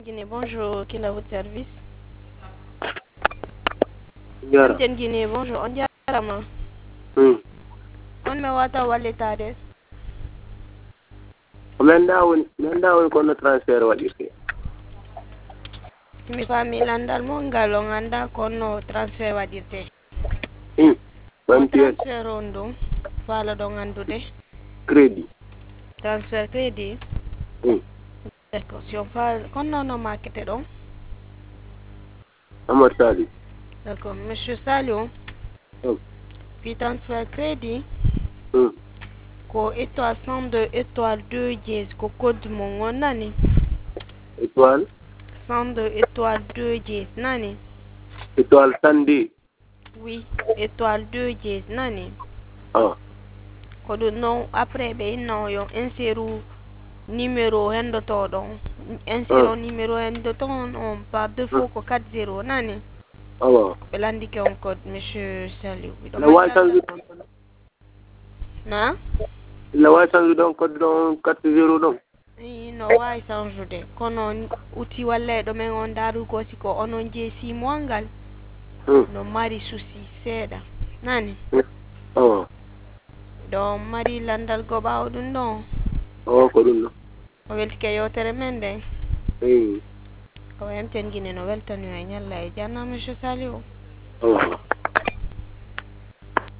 Guinée, bonjour, qui est à votre service? Yara. Amten Guinée, bonjour, on jarama. On me wata walletade. Men dawon kono transfert waɗirte. Mi fami landal mo ngal o ganda kono transfert waɗirte. Ɓam piyen Transfert on ɗum faala ɗo gandude. crédit. Transfert crédit. D'accord, si on parle kono no marketé ɗon. Amad Sali. D'accord, monsieur Salio. Puis transfert crédit. Ko étoile 102 étoile 2 dièse ko code mo ngonani. Étoile 102 étoile 2 dièse nani. Étoile 102. Oui, étoile 2 dièse nani. Ko ɗum non après ɓe inno yo inséru numéro hendoto ɗon insérons numéro hendoto on par défaut ko 40 nani. ɓe landike on code monsieur Saliou na la wawi change ɗon code ɗon 40 ɗon no wawi change kono outil walla ɗo men on darugo siko onon je 6 mois ngal no mari souci seeɗa nani ɗo mari landal go ɓawo ɗum ɗon ko ɗum ɗo o weltike yewtere men nden o yamten Guinée no weltani e ñalla e janna monsieur Saliou